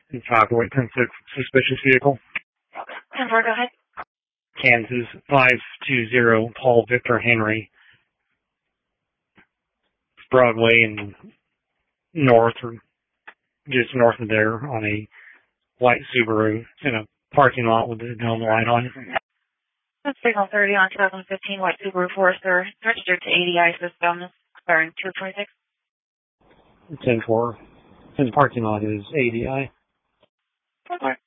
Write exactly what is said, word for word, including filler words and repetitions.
And five to eight ten six, suspicious vehicle. ten four, go ahead. Kansas five two zero, Paul Victor Henry. Broadway and north, or just north of there, on a white Subaru in a parking lot with the dome light on. That's Signal thirty on twenty fifteen white Subaru Forester, registered to A D I system, expiring two twenty-six. ten four. And the parking lot is A D I. ten four.